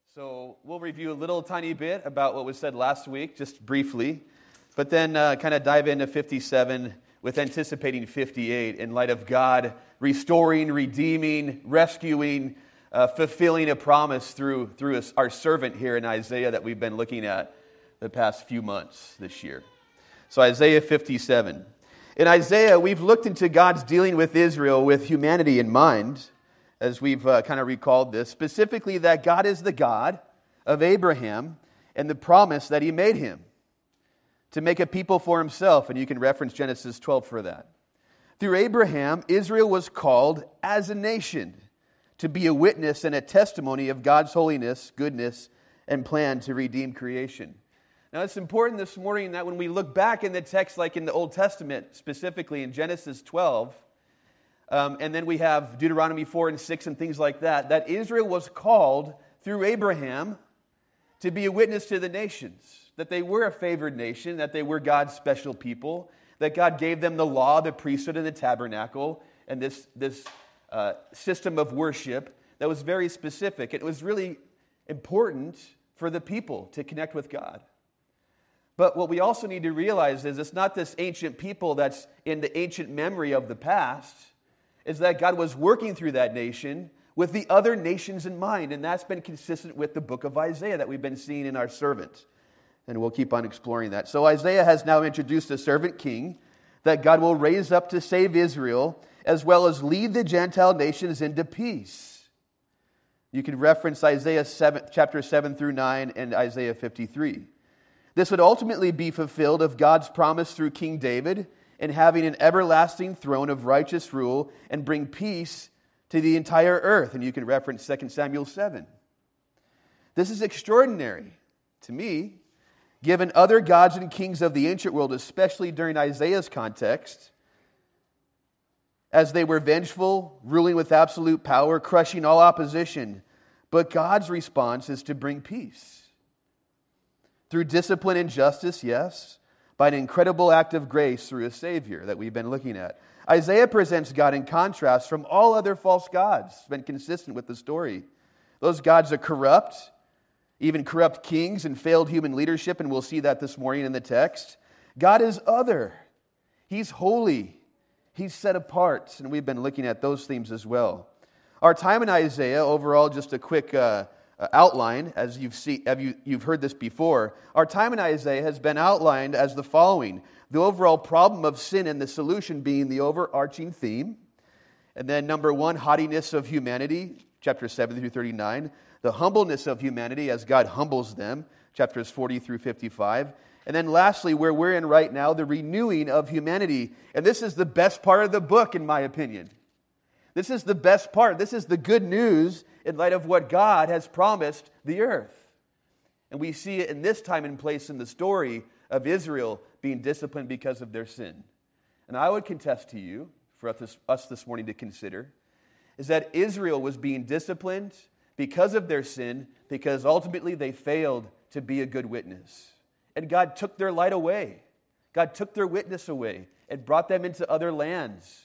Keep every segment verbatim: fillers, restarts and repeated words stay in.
So we'll review a little tiny bit about what was said last week, just briefly, but then uh, kind of dive into fifty-seven with anticipating fifty-eight in light of God restoring, redeeming, rescuing, uh, fulfilling a promise through, through us, our servant here in Isaiah that we've been looking at the past few months this year. So Isaiah fifty-seven. In Isaiah, we've looked into God's dealing with Israel with humanity in mind, as we've uh, kind of recalled this, specifically that God is the God of Abraham and the promise that he made him to make a people for himself, and you can reference Genesis twelve for that. Through Abraham, Israel was called as a nation to be a witness and a testimony of God's holiness, goodness, and plan to redeem creation. Now, it's important this morning that when we look back in the text, like in the Old Testament, specifically in Genesis twelve, um, and then we have Deuteronomy four and six and things like that, that Israel was called through Abraham to be a witness to the nations, that they were a favored nation, that they were God's special people, that God gave them the law, the priesthood, and the tabernacle, and this, this uh, system of worship that was very specific. It was really important for the people to connect with God. But what we also need to realize is it's not this ancient people that's in the ancient memory of the past. It's that God was working through that nation with the other nations in mind. And that's been consistent with the book of Isaiah that we've been seeing in our servant. And we'll keep on exploring that. So Isaiah has now introduced a servant king that God will raise up to save Israel, as well as lead the Gentile nations into peace. You can reference Isaiah seven, chapter seven through nine and Isaiah fifty-three. This would ultimately be fulfilled of God's promise through King David in having an everlasting throne of righteous rule and bring peace to the entire earth. And you can reference Second Samuel seven. This is extraordinary to me, given other gods and kings of the ancient world, especially during Isaiah's context, as they were vengeful, ruling with absolute power, crushing all opposition. But God's response is to bring peace. Through discipline and justice, yes, by an incredible act of grace through a Savior that we've been looking at. Isaiah presents God in contrast from all other false gods. It's been consistent with the story. Those gods are corrupt, even corrupt kings and failed human leadership, and we'll see that this morning in the text. God is other. He's holy. He's set apart, and we've been looking at those themes as well. Our time in Isaiah, overall, just a quick uh, outline, as you've seen, have you, you've heard this before. Our time in Isaiah has been outlined as the following: the overall problem of sin and the solution being the overarching theme. And then number one, haughtiness of humanity, chapters seven through thirty-nine. The humbleness of humanity as God humbles them, chapters forty through fifty-five. And then lastly, where we're in right now, the renewing of humanity. And this is the best part of the book, in my opinion. This is the best part. This is the good news in light of what God has promised the earth. And we see it in this time and place in the story of Israel being disciplined because of their sin. And I would contest to you, for us this morning to consider, is that Israel was being disciplined because of their sin, because ultimately they failed to be a good witness. And God took their light away. God took their witness away and brought them into other lands.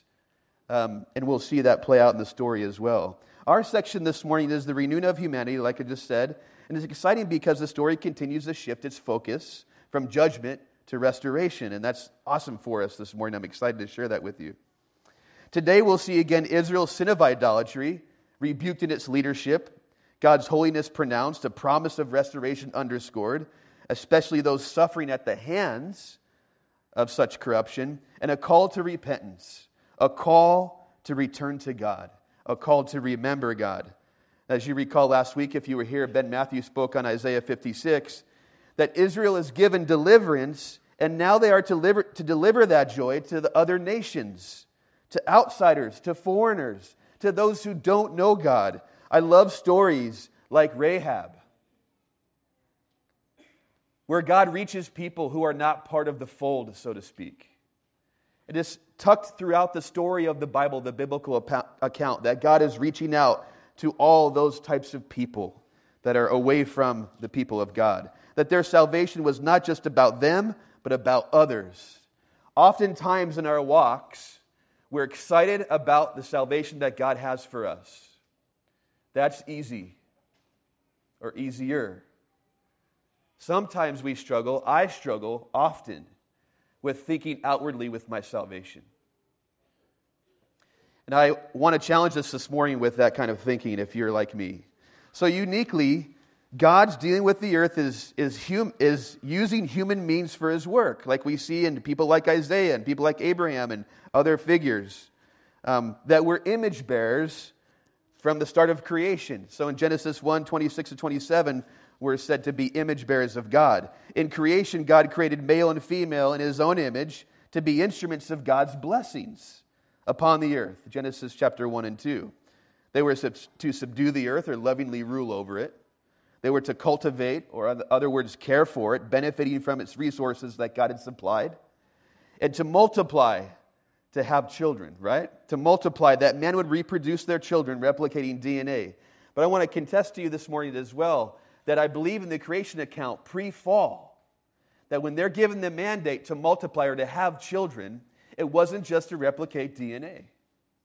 Um, and we'll see that play out in the story as well. Our section this morning is the renewing of humanity, like I just said. And it's exciting because the story continues to shift its focus from judgment to restoration. And that's awesome for us this morning. I'm excited to share that with you. Today we'll see again Israel's sin of idolatry, rebuked in its leadership, God's holiness pronounced, a promise of restoration underscored, especially those suffering at the hands of such corruption, and a call to repentance, a call to return to God, a call to remember God. As you recall last week, if you were here, Ben Matthew spoke on Isaiah fifty-six, that Israel is given deliverance, and now they are to deliver, to deliver that joy to the other nations, to outsiders, to foreigners, to those who don't know God. I love stories like Rahab, where God reaches people who are not part of the fold, so to speak. It is tucked throughout the story of the Bible, the biblical account, that God is reaching out to all those types of people that are away from the people of God. That their salvation was not just about them, but about others. Oftentimes in our walks, we're excited about the salvation that God has for us. That's easy. or easier. Sometimes we struggle, I struggle often, with thinking outwardly with my salvation. And I want to challenge us this morning with that kind of thinking if you're like me. So uniquely, God's dealing with the earth is, is, hum, is using human means for His work, like we see in people like Isaiah and people like Abraham and other figures, um, that were image bearers from the start of creation. So in Genesis one, twenty-six to twenty-seven, we're said to be image bearers of God. In creation, God created male and female in His own image to be instruments of God's blessings upon the earth. Genesis chapter one and two. They were to subdue the earth or lovingly rule over it. They were to cultivate, or in other words, care for it, benefiting from its resources that God had supplied. And to multiply, to have children, right? To multiply, that man would reproduce their children, replicating D N A. But I want to contest to you this morning as well that I believe in the creation account pre-fall, that when they're given the mandate to multiply or to have children, it wasn't just to replicate D N A.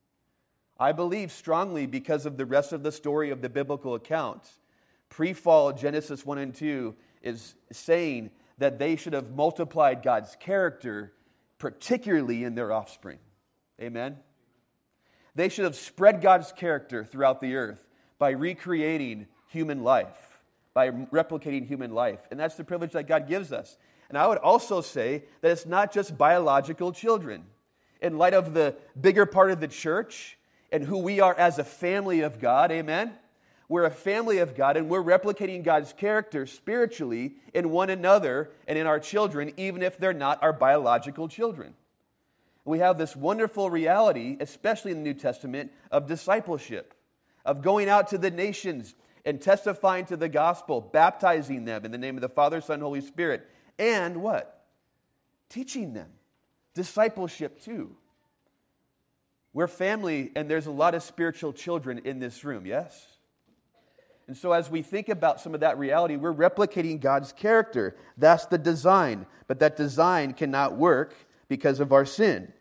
I believe strongly, because of the rest of the story of the biblical account, pre-fall Genesis one and two is saying that they should have multiplied God's character, particularly in their offspring. Amen? They should have spread God's character throughout the earth by recreating human life, by replicating human life. And that's the privilege that God gives us. And I would also say that it's not just biological children. In light of the bigger part of the church and who we are as a family of God, amen? We're a family of God, and we're replicating God's character spiritually in one another and in our children, even if they're not our biological children. We have this wonderful reality, especially in the New Testament, of discipleship, of going out to the nations and testifying to the gospel, baptizing them in the name of the Father, Son, Holy Spirit, and what? Teaching them. Discipleship too. We're family, and there's a lot of spiritual children in this room, yes? And so as we think about some of that reality, we're replicating God's character. That's the design. But that design cannot work because of our sin.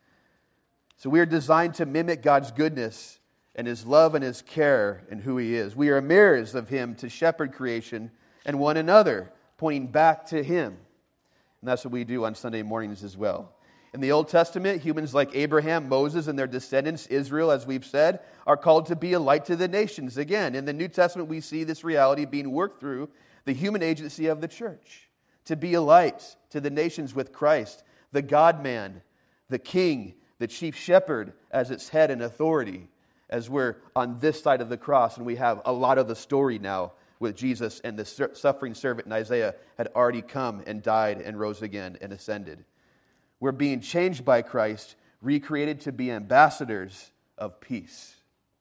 So we are designed to mimic God's goodness and His love and His care and who He is. We are mirrors of Him to shepherd creation and one another, pointing back to Him. And that's what we do on Sunday mornings as well. In the Old Testament, humans like Abraham, Moses, and their descendants, Israel, as we've said, are called to be a light to the nations. Again, in the New Testament, we see this reality being worked through the human agency of the church, to be a light to the nations with Christ, the God-man, the king, the chief shepherd as its head and authority, as we're on this side of the cross, and we have a lot of the story now with Jesus, and the suffering servant in Isaiah had already come and died and rose again and ascended. We're being changed by Christ, recreated to be ambassadors of peace.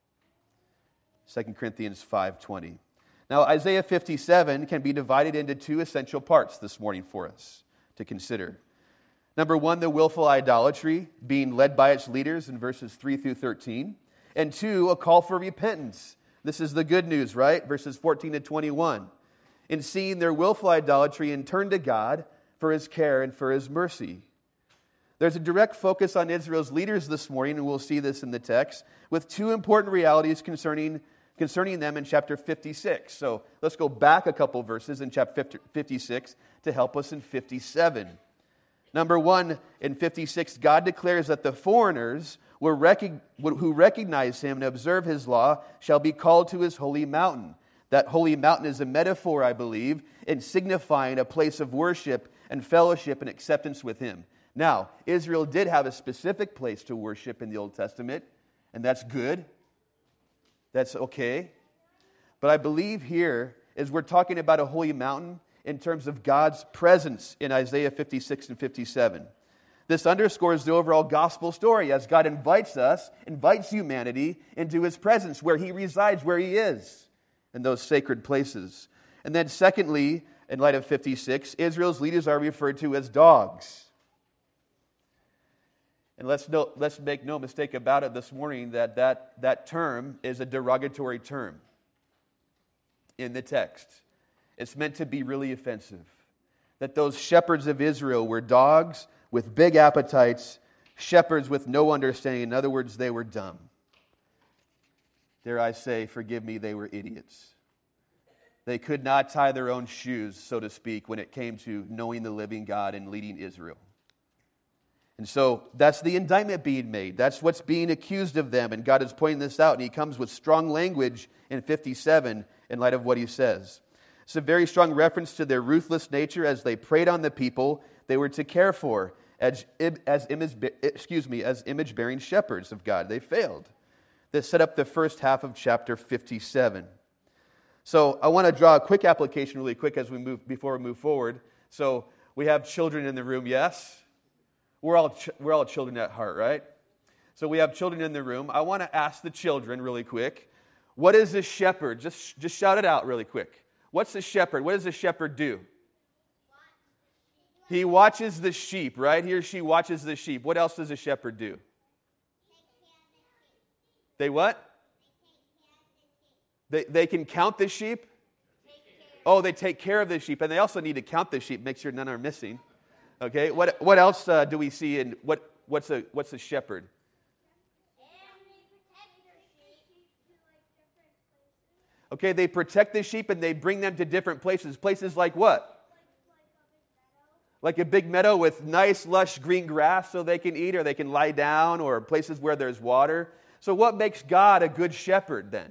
Second Corinthians five twenty. Now, Isaiah fifty-seven can be divided into two essential parts this morning for us to consider. Number one, the willful idolatry being led by its leaders in verses three through thirteen. And two, a call for repentance. This is the good news, right? Verses fourteen to twenty-one. In seeing their willful idolatry and turn to God for His care and for His mercy. There's a direct focus on Israel's leaders this morning, and we'll see this in the text, with two important realities concerning, concerning them in chapter fifty-six. So let's go back a couple verses in chapter fifty-six to help us in fifty-seven. Number one, in fifty-six, God declares that the foreigners who recognize Him and observe His law shall be called to His holy mountain. That holy mountain is a metaphor, I believe, in signifying a place of worship and fellowship and acceptance with Him. Now, Israel did have a specific place to worship in the Old Testament, and that's good. That's okay. But I believe here is we're talking about a holy mountain in terms of God's presence in Isaiah fifty-six and fifty-seven. This underscores the overall gospel story as God invites us, invites humanity into His presence where He resides, where He is, in those sacred places. And then secondly, in light of fifty-six, Israel's leaders are referred to as dogs. And let's no, let's make no mistake about it this morning that, that that term is a derogatory term in the text. It's meant to be really offensive. That those shepherds of Israel were dogs with big appetites, shepherds with no understanding. In other words, they were dumb. Dare I say, forgive me, they were idiots. They could not tie their own shoes, so to speak, when it came to knowing the living God and leading Israel. And so that's the indictment being made. That's what's being accused of them. And God is pointing this out. And he comes with strong language in fifty-seven in light of what he says. It's a very strong reference to their ruthless nature as they preyed on the people they were to care for as, as, image, excuse me, as image-bearing shepherds of God. They failed. That set up the first half of chapter fifty-seven. So I want to draw a quick application really quick as we move before we move forward. So we have children in the room, yes? We're all ch- we're all children at heart, right? So we have children in the room. I want to ask the children really quick, what is a shepherd? Just, just shout it out really quick. What's a shepherd? What does a shepherd do? He watches the sheep, right? He or she watches the sheep. What else does a shepherd do? They what? They, they can count the sheep? Oh, they take care of the sheep. And they also need to count the sheep, make sure none are missing. Okay, what what else uh, do we see in, what what's a, what's a shepherd? Okay, they protect the sheep and they bring them to different places. Places like what? Like a big meadow with nice, lush green grass so they can eat or they can lie down, or places where there's water. So what makes God a good shepherd then?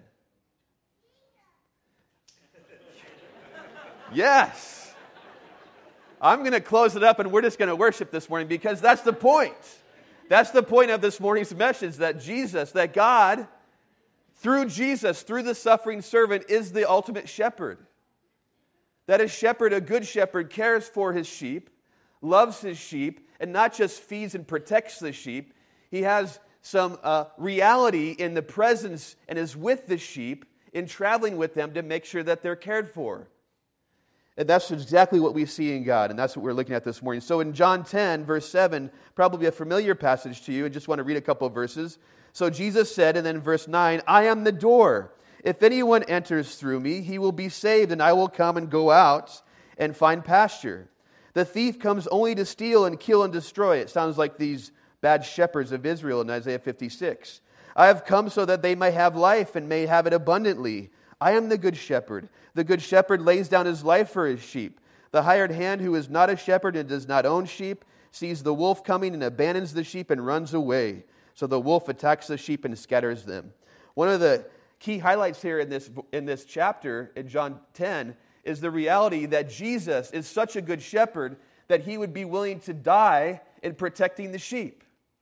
Yes. I'm going to close it up and we're just going to worship this morning because that's the point. That's the point of this morning's message, that Jesus, that God, through Jesus, through the suffering servant, is the ultimate shepherd. That a shepherd, a good shepherd, cares for his sheep, loves his sheep, and not just feeds and protects the sheep. He has some uh, reality in the presence and is with the sheep in traveling with them to make sure that they're cared for. And that's exactly what we see in God, and that's what we're looking at this morning. So in John ten, verse seven, probably a familiar passage to you, I just want to read a couple of verses. So Jesus said, and then verse nine, I am the door. If anyone enters through me, he will be saved, and I will come and go out and find pasture. The thief comes only to steal and kill and destroy. It sounds like these bad shepherds of Israel in Isaiah fifty-six. I have come so that they may have life and may have it abundantly. I am the good shepherd. The good shepherd lays down his life for his sheep. The hired hand who is not a shepherd and does not own sheep sees the wolf coming and abandons the sheep and runs away. So the wolf attacks the sheep and scatters them. One of the key highlights here in this, in this chapter, in John ten, is the reality that Jesus is such a good shepherd that he would be willing to die in protecting the sheep.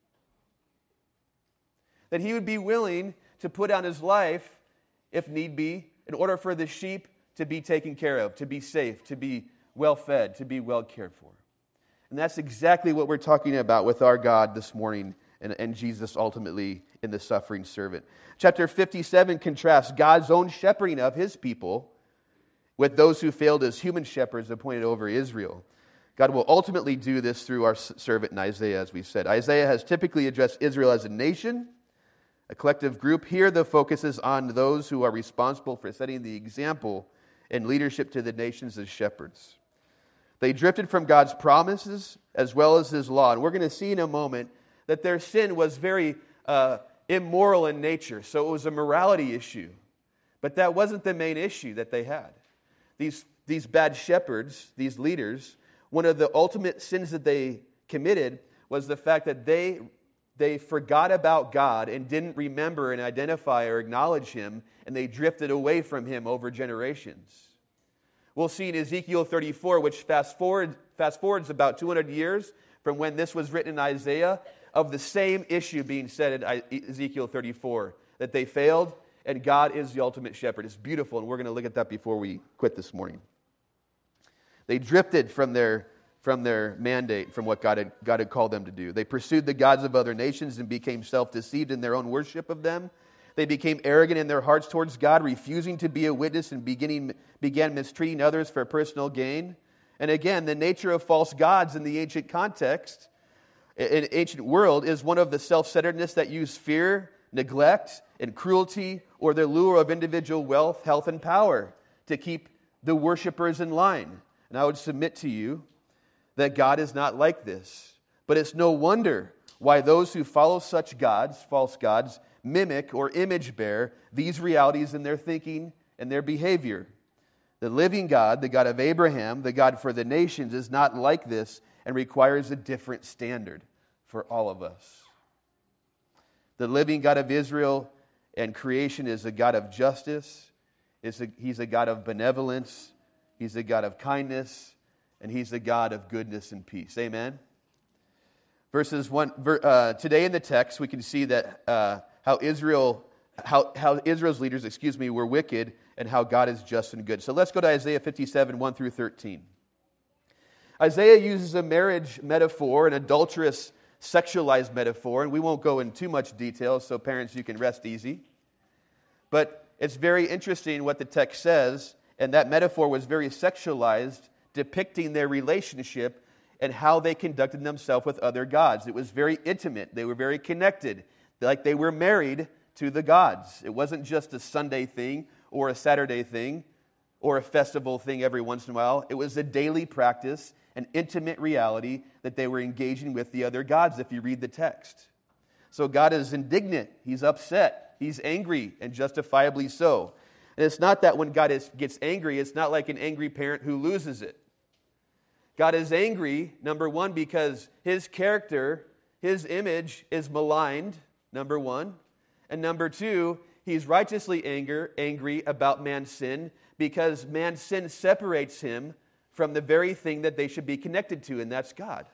That he would be willing to put down his life, if need be, in order for the sheep to be taken care of, to be safe, to be well fed, to be well cared for. And that's exactly what we're talking about with our God this morning, and, and Jesus ultimately in the suffering servant. Chapter fifty-seven contrasts God's own shepherding of his people with those who failed as human shepherds appointed over Israel. God will ultimately do this through our servant in Isaiah, as we've said. Isaiah has typically addressed Israel as a nation, a collective group. Here the focus is on those who are responsible for setting the example and leadership to the nations as shepherds. They drifted from God's promises as well as his law. And we're going to see in a moment that their sin was very uh, immoral in nature. So it was a morality issue. But that wasn't the main issue that they had. These, these bad shepherds, these leaders, one of the ultimate sins that they committed was the fact that they They forgot about God and didn't remember and identify or acknowledge him, and they drifted away from him over generations. We'll see in Ezekiel thirty-four, which fast forward, fast forwards about two hundred years from when this was written in Isaiah, of the same issue being said in Ezekiel thirty-four, that they failed, and God is the ultimate shepherd. It's beautiful, and we're going to look at that before we quit this morning. They drifted from their from their mandate, from what God had, God had called them to do. They pursued the gods of other nations and became self-deceived in their own worship of them. They became arrogant in their hearts towards God, refusing to be a witness and beginning, began mistreating others for personal gain. And again, the nature of false gods in the ancient context, in ancient world, is one of the self-centeredness that use fear, neglect, and cruelty, or the lure of individual wealth, health, and power to keep the worshipers in line. And I would submit to you that God is not like this. But it's no wonder why those who follow such gods, false gods, mimic or image bear these realities in their thinking and their behavior. The living God, the God of Abraham, the God for the nations, is not like this and requires a different standard for all of us. The living God of Israel and creation is a God of justice. He's a God of benevolence. He's a God of kindness. And He's a God of goodness and peace. Amen? Verses one, uh, today in the text, we can see that uh, how Israel, how, how Israel's leaders, excuse me, were wicked, and how God is just and good. So let's go to Isaiah fifty-seven, one through thirteen. Isaiah uses a marriage metaphor, an adulterous, sexualized metaphor, and we won't go in too much detail, so parents, you can rest easy. But it's very interesting what the text says, and that metaphor was very sexualized, depicting their relationship and how they conducted themselves with other gods. It was very intimate. They were very connected, like they were married to the gods. It wasn't just a Sunday thing or a Saturday thing or a festival thing every once in a while. It was a daily practice, an intimate reality that they were engaging with the other gods, if you read the text. So God is indignant. He's upset. He's angry, and justifiably so. And it's not that when God is, gets angry, it's not like an angry parent who loses it. God is angry, number one, because His character, His image is maligned, number one. And number two, He's righteously anger, angry about man's sin because man's sin separates Him from the very thing that they should be connected to, and that's God.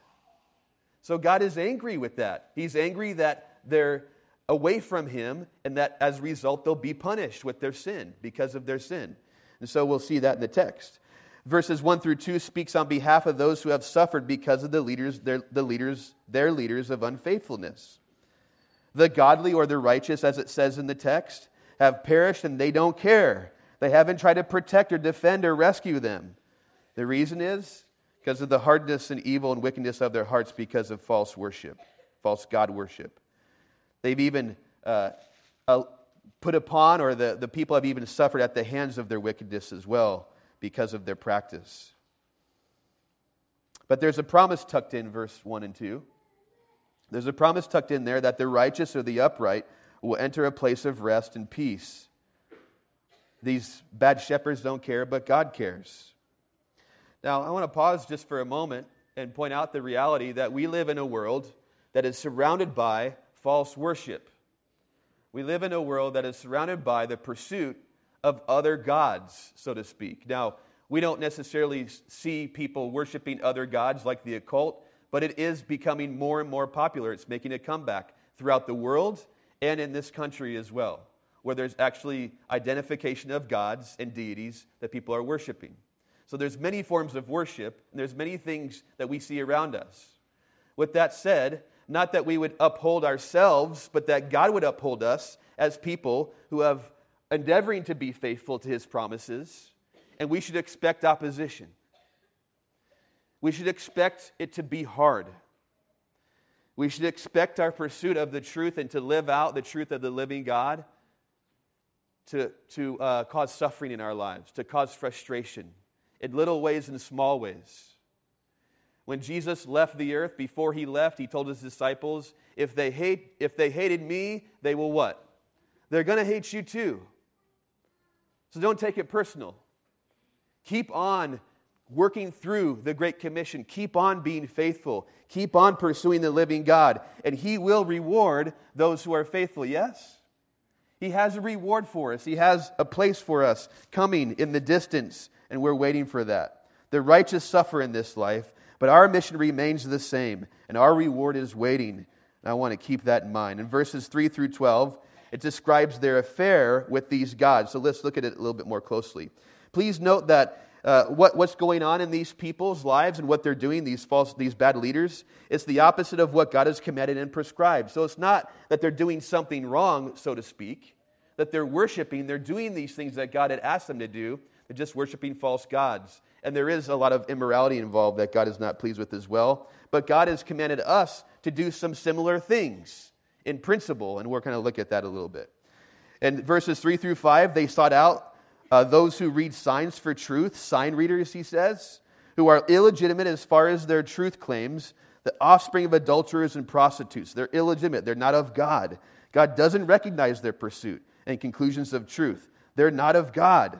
So God is angry with that. He's angry that they're away from Him and that as a result they'll be punished with their sin because of their sin. And so we'll see that in the text. Verses one through two speaks on behalf of those who have suffered because of the leaders, their, the leaders, their leaders of unfaithfulness. The godly or the righteous, as it says in the text, have perished and they don't care. They haven't tried to protect or defend or rescue them. The reason is because of the hardness and evil and wickedness of their hearts because of false worship, false God worship. They've even uh, uh, put upon, or the, the people have even suffered at the hands of their wickedness as well because of their practice. But there's a promise tucked in verse one and two. There's a promise tucked in there that the righteous or the upright will enter a place of rest and peace. These bad shepherds don't care, but God cares. Now, I want to pause just for a moment and point out the reality that we live in a world that is surrounded by false worship. We live in a world that is surrounded by the pursuit of other gods, so to speak. Now, we don't necessarily see people worshiping other gods like the occult, but it is becoming more and more popular. It's making a comeback throughout the world and in this country as well, where there's actually identification of gods and deities that people are worshiping. So there's many forms of worship, and there's many things that we see around us. With that said, not that we would uphold ourselves, but that God would uphold us as people who have endeavoring to be faithful to His promises, and we should expect opposition. We should expect it to be hard. We should expect our pursuit of the truth and to live out the truth of the living God to, to uh, cause suffering in our lives, to cause frustration in little ways and small ways. When Jesus left the earth, before He left, He told His disciples, if they hate, if they hated me, they will what? They're going to hate you too. So don't take it personal. Keep on working through the Great Commission. Keep on being faithful. Keep on pursuing the living God. And He will reward those who are faithful, yes? He has a reward for us. He has a place for us coming in the distance, and we're waiting for that. The righteous suffer in this life, but our mission remains the same, and our reward is waiting. And I want to keep that in mind. In verses three through twelve, it describes their affair with these gods. So let's look at it a little bit more closely. Please note that Uh, what, what's going on in these people's lives and what they're doing, these false, these bad leaders, it's the opposite of what God has commanded and prescribed. So it's not that they're doing something wrong, so to speak, that they're worshiping, they're doing these things that God had asked them to do. They're just worshiping false gods. And there is a lot of immorality involved that God is not pleased with as well. But God has commanded us to do some similar things in principle, and we're going to look at that a little bit. In verses three through five, they sought out Uh, those who read signs for truth, sign readers, he says, who are illegitimate as far as their truth claims, the offspring of adulterers and prostitutes. They're illegitimate. They're not of God. God doesn't recognize their pursuit and conclusions of truth. They're not of God.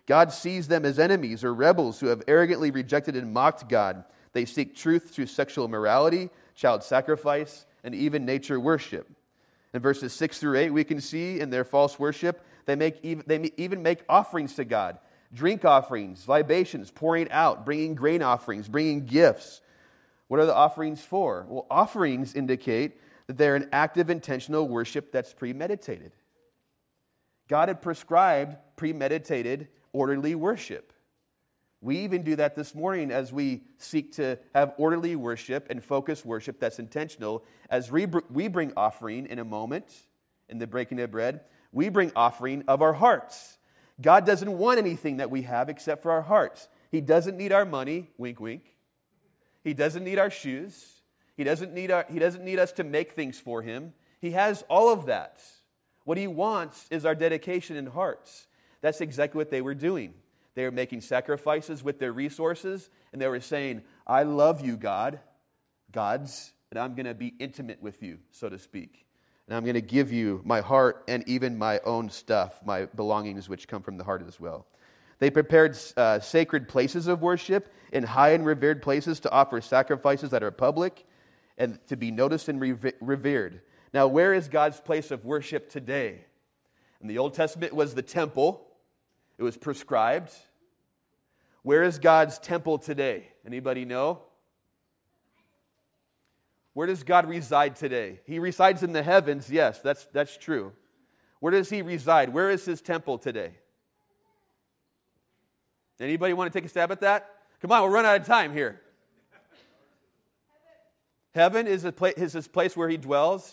God sees them as enemies or rebels who have arrogantly rejected and mocked God. They seek truth through sexual immorality, child sacrifice, and even nature worship. In verses six through eight, we can see in their false worship, they make even, they even make offerings to God. Drink offerings, libations, pouring out, bringing grain offerings, bringing gifts. What are the offerings for? Well, offerings indicate that they're an active, intentional worship that's premeditated. God had prescribed premeditated, orderly worship. We even do that this morning as we seek to have orderly worship and focused worship that's intentional. As we bring offering in a moment, in the breaking of bread, we bring offering of our hearts. God doesn't want anything that we have except for our hearts. He doesn't need our money, wink, wink. He doesn't need our shoes. He doesn't need our, he doesn't need us to make things for him. He has all of that. What he wants is our dedication in hearts. That's exactly what they were doing. They were making sacrifices with their resources, and they were saying, I love you, God, gods, and I'm going to be intimate with you, so to speak. And I'm going to give you my heart and even my own stuff, my belongings, which come from the heart as well. They prepared uh, sacred places of worship in high and revered places to offer sacrifices that are public and to be noticed and revered. Now, where is God's place of worship today? In the Old Testament, it was the temple. It was prescribed. Where is God's temple today? Anybody know? Where does God reside today? He resides in the heavens, yes, that's, that's true. Where does he reside? Where is his temple today? Anybody want to take a stab at that? Come on, we'll run out of time here. Heaven, Heaven is, a pla- is his place where he dwells.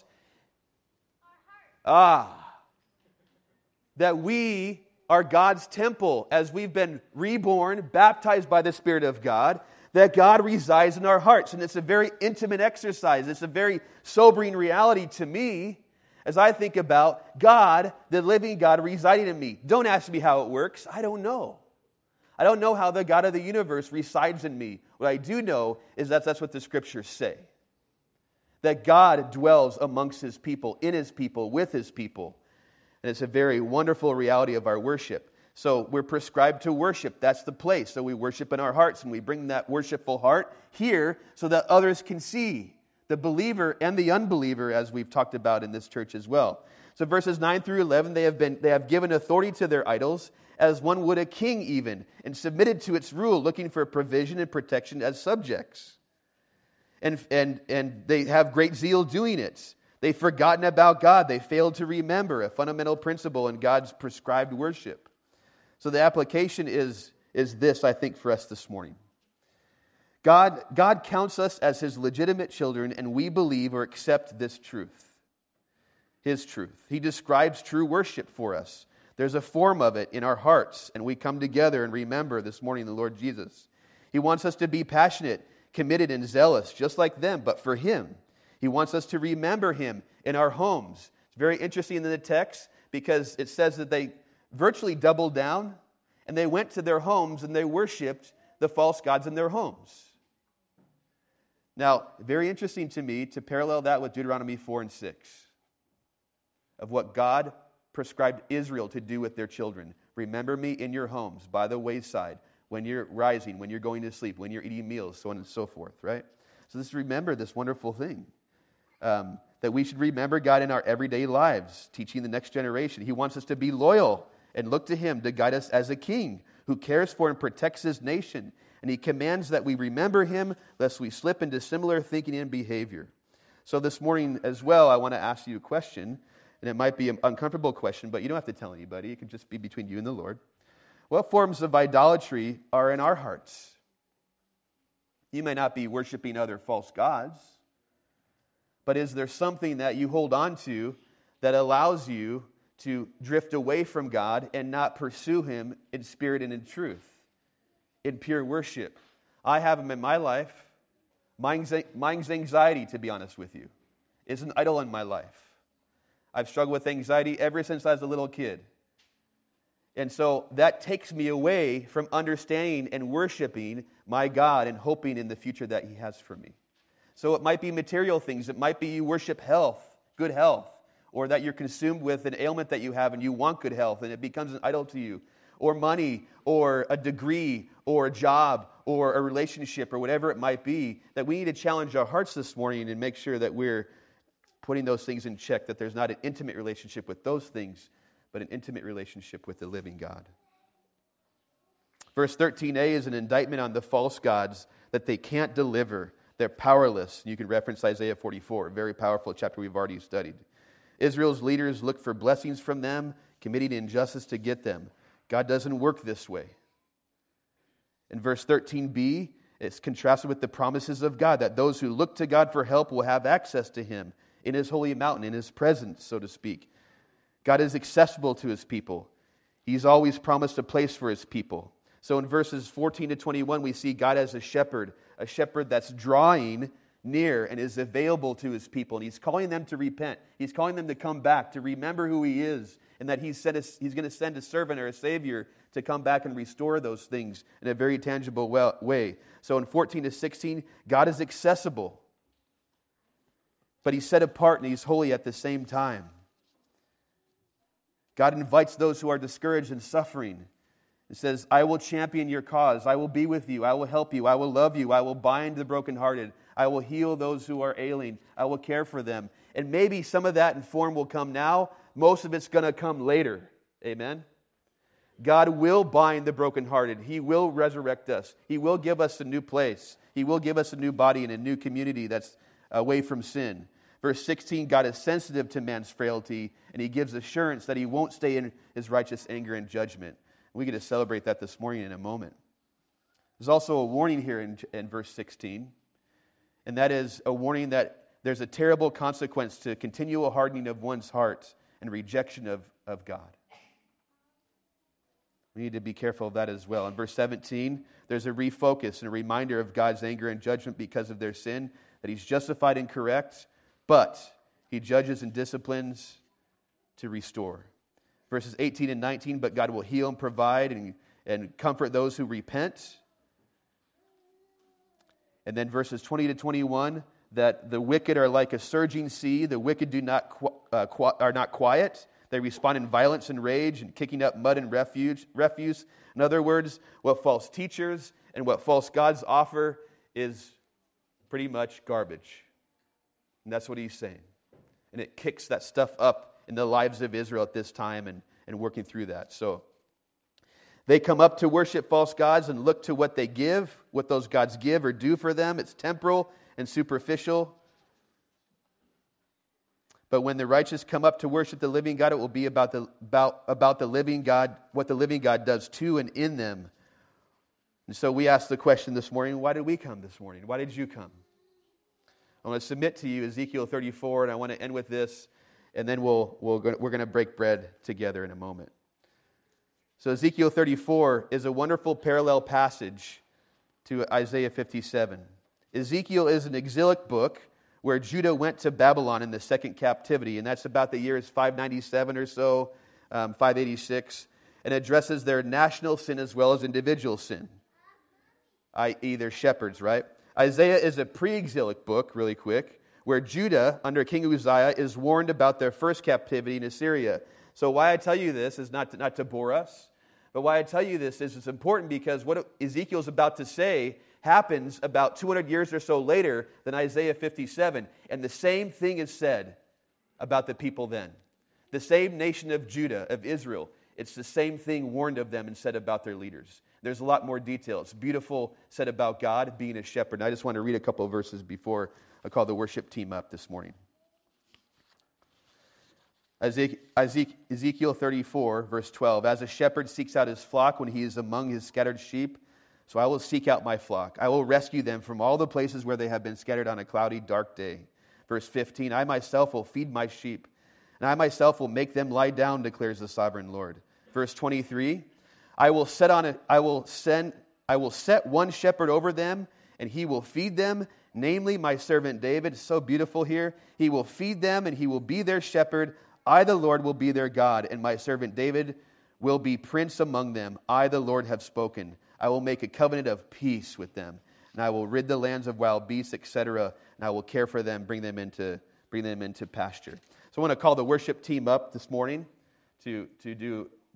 Ah, that we are God's temple as we've been reborn, baptized by the Spirit of God, that God resides in our hearts. And it's a very intimate exercise. It's a very sobering reality to me as I think about God, the living God, residing in me. Don't ask me how it works. I don't know. I don't know how the God of the universe resides in me. What I do know is that that's what the Scriptures say. That God dwells amongst his people, in his people, with his people. And it's a very wonderful reality of our worship. So we're prescribed to worship. That's the place. So we worship in our hearts, and we bring that worshipful heart here so that others can see the believer and the unbeliever, as we've talked about in this church as well. So verses nine through eleven, they have been they have given authority to their idols, as one would a king even, and submitted to its rule, looking for provision and protection as subjects. And, and, and they have great zeal doing it. They've forgotten about God. They failed to remember a fundamental principle in God's prescribed worship. So the application is, is this, I think, for us this morning. God, God counts us as his legitimate children, and we believe or accept this truth, his truth. He describes true worship for us. There's a form of it in our hearts, and we come together and remember this morning the Lord Jesus. He wants us to be passionate, committed, and zealous, just like them, but for him. He wants us to remember him in our homes. It's very interesting in the text because it says that they virtually doubled down and they went to their homes and they worshiped the false gods in their homes. Now, very interesting to me to parallel that with Deuteronomy four and six of what God prescribed Israel to do with their children. Remember me in your homes, by the wayside, when you're rising, when you're going to sleep, when you're eating meals, so on and so forth, right? So let's remember this wonderful thing. Um, that we should remember God in our everyday lives, teaching the next generation. He wants us to be loyal and look to him to guide us as a king who cares for and protects his nation. And he commands that we remember him lest we slip into similar thinking and behavior. So this morning as well, I want to ask you a question, and it might be an uncomfortable question, but you don't have to tell anybody. It can just be between you and the Lord. What forms of idolatry are in our hearts? You may not be worshiping other false gods, but is there something that you hold on to that allows you to drift away from God and not pursue him in spirit and in truth, in pure worship? I have them in my life. My anxiety, to be honest with you, is an idol in my life. I've struggled with anxiety ever since I was a little kid. And so that takes me away from understanding and worshiping my God and hoping in the future that he has for me. So it might be material things. It might be you worship health, good health, or that you're consumed with an ailment that you have and you want good health and it becomes an idol to you. or money or a degree or a job or a relationship or whatever it might be, that we need to challenge our hearts this morning and make sure that we're putting those things in check, that there's not an intimate relationship with those things, but an intimate relationship with the living God. Verse thirteen a is an indictment on the false gods that they can't deliver. They're powerless. You can reference Isaiah forty-four, a very powerful chapter we've already studied. Israel's leaders look for blessings from them, committing injustice to get them. God doesn't work this way. In verse thirteen b, it's contrasted with the promises of God, that those who look to God for help will have access to Him in His holy mountain, in His presence, so to speak. God is accessible to His people. He's always promised a place for His people. So in verses fourteen to twenty-one, we see God as a shepherd, a shepherd that's drawing near and is available to His people. And He's calling them to repent. He's calling them to come back, to remember who He is, and that He's, sent a, he's going to send a servant or a Savior to come back and restore those things in a very tangible way. So in fourteen to sixteen, God is accessible, but He's set apart and He's holy at the same time. God invites those who are discouraged and suffering. It says, I will champion your cause. I will be with you. I will help you. I will love you. I will bind the brokenhearted. I will heal those who are ailing. I will care for them. And maybe some of that in form will come now. Most of it's going to come later. Amen? God will bind the brokenhearted. He will resurrect us. He will give us a new place. He will give us a new body and a new community that's away from sin. Verse sixteen, God is sensitive to man's frailty, and He gives assurance that He won't stay in His righteous anger and judgment. We get to celebrate that this morning in a moment. There's also a warning here in, in verse sixteen, and that is a warning that there's a terrible consequence to continual hardening of one's heart and rejection of, of God. We need to be careful of that as well. In verse seventeen, there's a refocus and a reminder of God's anger and judgment because of their sin, that He's justified and correct, but He judges and disciplines to restore. Verses eighteen and nineteen, but God will heal and provide and, and comfort those who repent. And then verses twenty to twenty-one, that the wicked are like a surging sea. The wicked do not uh, qu- are not quiet. They respond in violence and rage and kicking up mud and refuge, refuse. In other words, what false teachers and what false gods offer is pretty much garbage. And that's what he's saying. And it kicks that stuff up in the lives of Israel at this time and, and working through that. So they come up to worship false gods and look to what they give, what those gods give or do for them. It's temporal and superficial. But when the righteous come up to worship the living God, it will be about the about, about the living God, what the living God does to and in them. And so we ask the question this morning, why did we come this morning? Why did you come? I want to submit to you Ezekiel thirty-four, and I want to end with this, and then we'll, we'll we're going to break bread together in a moment. So Ezekiel thirty-four is a wonderful parallel passage to Isaiah fifty-seven. Ezekiel is an exilic book where Judah went to Babylon in the second captivity, and that's about the years five ninety-seven or so, um, five eighty-six, and addresses their national sin as well as individual sin, that is their shepherds, right? Isaiah is a pre-exilic book, really quick, where Judah, under King Uzziah, is warned about their first captivity in Assyria. So why I tell you this is not to, not to bore us, but why I tell you this is it's important because what Ezekiel's about to say happens about two hundred years or so later than Isaiah fifty-seven. And the same thing is said about the people then. The same nation of Judah, of Israel, it's the same thing warned of them and said about their leaders. There's a lot more detail. It's beautiful said about God being a shepherd. And I just want to read a couple of verses before I call the worship team up this morning. Ezekiel thirty-four, verse twelve. As a shepherd seeks out his flock when he is among his scattered sheep, so I will seek out my flock. I will rescue them from all the places where they have been scattered on a cloudy, dark day. Verse fifteen. I myself will feed my sheep, and I myself will make them lie down, declares the sovereign Lord. Verse twenty-three. I will set on a, I will send I will set one shepherd over them, and he will feed them, namely my servant David. It's so beautiful here. He will feed them, and he will be their shepherd. I, the Lord, will be their God, and my servant David will be prince among them. I, the Lord, have spoken. I will make a covenant of peace with them, and I will rid the lands of wild beasts, et cetera, and I will care for them, bring them into bring them into pasture. So I want to call the worship team up this morning to, to do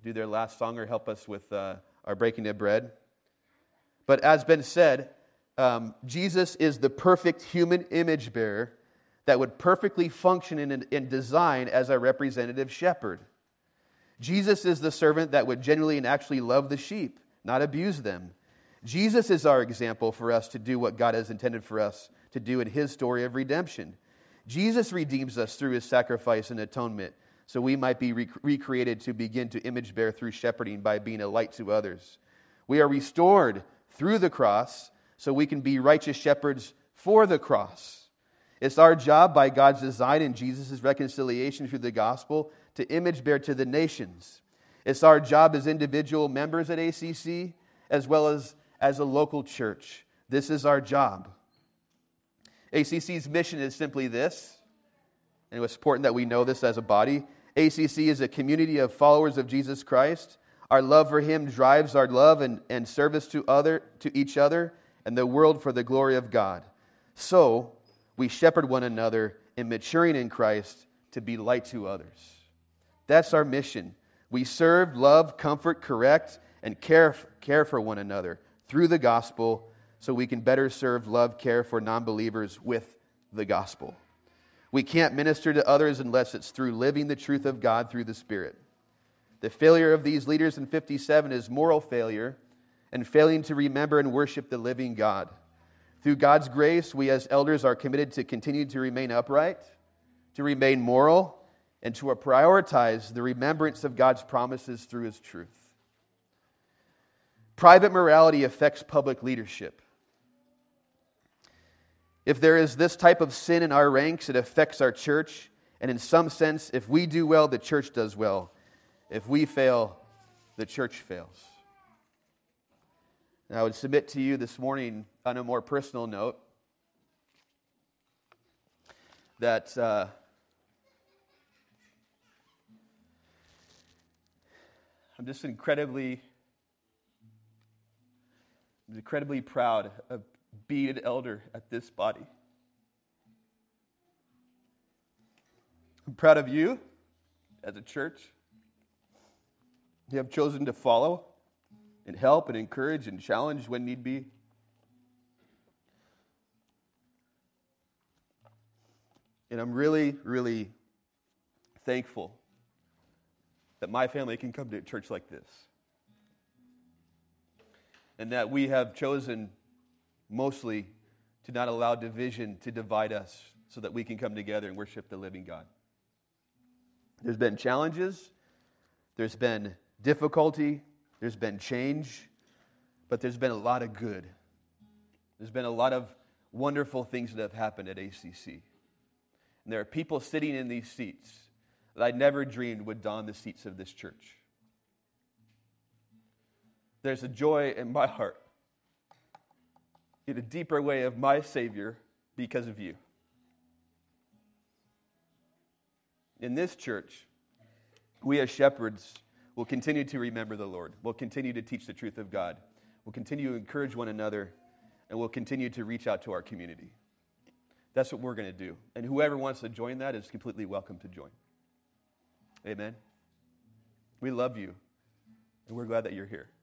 do their last song or help us with uh, our breaking of bread. But as been said, um, Jesus is the perfect human image bearer that would perfectly function in, in design as our representative shepherd. Jesus is the servant that would genuinely and actually love the sheep, not abuse them. Jesus is our example for us to do what God has intended for us to do in His story of redemption. Jesus redeems us through His sacrifice and atonement, so we might be rec- recreated to begin to image bear through shepherding by being a light to others. We are restored through the cross, so we can be righteous shepherds for the cross. It's our job by God's design and Jesus' reconciliation through the gospel to image bear to the nations. It's our job as individual members at A C C as well as as a local church. This is our job. A C C's mission is simply this, and it's important that we know this as a body. A C C is a community of followers of Jesus Christ. Our love for Him drives our love and, and service to other to each other and the world for the glory of God. So, we shepherd one another in maturing in Christ to be light to others. That's our mission. We serve, love, comfort, correct, and care, care for one another through the gospel so we can better serve, love, care for non-believers with the gospel. We can't minister to others unless it's through living the truth of God through the Spirit. The failure of these leaders in fifty-seven is moral failure and failing to remember and worship the living God. Through God's grace, we as elders are committed to continue to remain upright, to remain moral, and to prioritize the remembrance of God's promises through His truth. Private morality affects public leadership. If there is this type of sin in our ranks, it affects our church, and in some sense, if we do well, the church does well. If we fail, the church fails. And I would submit to you this morning on a more personal note that uh, I'm just incredibly, incredibly proud of being an elder at this body. I'm proud of you as a church. You have chosen to follow and help and encourage and challenge when need be. And I'm really, really thankful that my family can come to a church like this. And that we have chosen mostly to not allow division to divide us so that we can come together and worship the living God. There's been challenges, there's been difficulty, there's been change, but there's been a lot of good. There's been a lot of wonderful things that have happened at A C C. And there are people sitting in these seats that I never dreamed would don the seats of this church. There's a joy in my heart, in a deeper way of my Savior because of you. In this church, we as shepherds will continue to remember the Lord. We'll continue to teach the truth of God. We'll continue to encourage one another, and we'll continue to reach out to our community. That's what we're going to do. And whoever wants to join that is completely welcome to join. Amen. We love you, and we're glad that you're here.